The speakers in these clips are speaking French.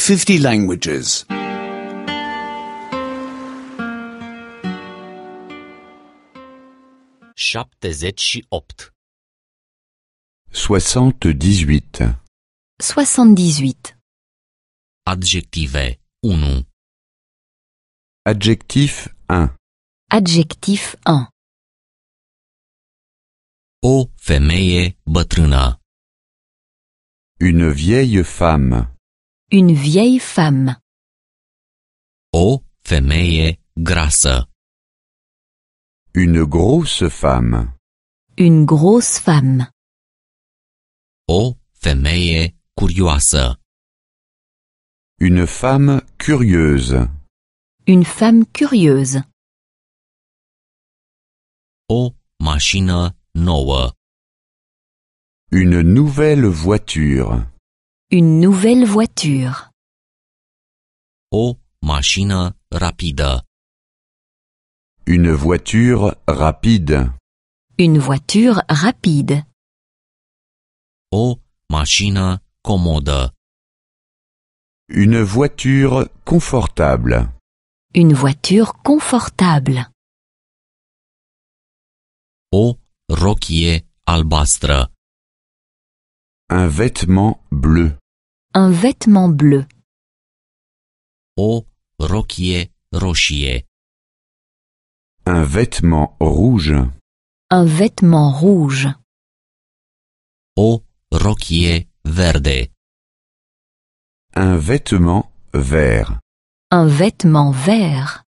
50 languages. 78. 78. 78. Adjective 1. Adjectif 1. Adjectif 1. O femeie bătrână. Une vieille femme. Une vieille femme. O femeie grasă. Une grosse femme. Une grosse femme. O femeie curioasă. Une femme curieuse. Une femme curieuse. O mașină nouă. Une nouvelle voiture. Une nouvelle voiture. O mașină rapidă. Une voiture rapide. Une voiture rapide. O mașină comodă. Une voiture confortable. Une voiture confortable. O rochie albastră. Un vêtement bleu. Un vêtement bleu. O rochie roșie. Un vêtement rouge. Un vêtement rouge. O rochie verde. Un vêtement vert. Un vêtement vert.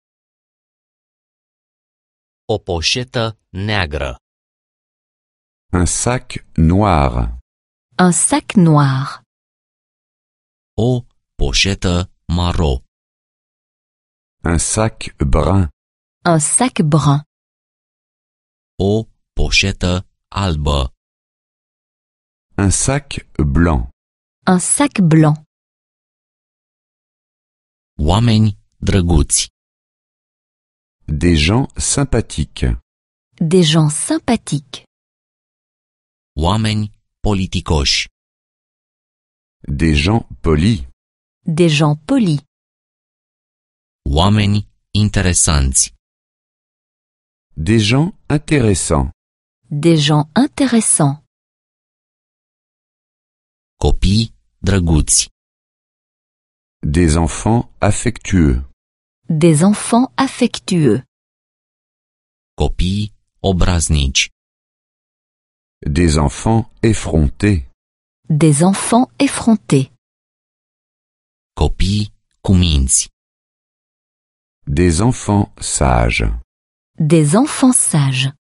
O poșetă neagră. Un sac noir. Un sac noir. O poșetă maro. Un sac brun. Un sac brun. O poșetă albă. Un sac blanc. Un sac blanc. Oameni drăguți. Des gens sympathiques. Des gens sympathiques. Oameni politicoși. Des gens polis. Des gens polis. Oameni interesanți. Des gens intéressants. Des gens intéressants. Copii drăguți. Des enfants affectueux. Des enfants affectueux. Copii obraznici. Des enfants effrontés. Des enfants effrontés. Copii cu minți. Des enfants sages. Des enfants sages.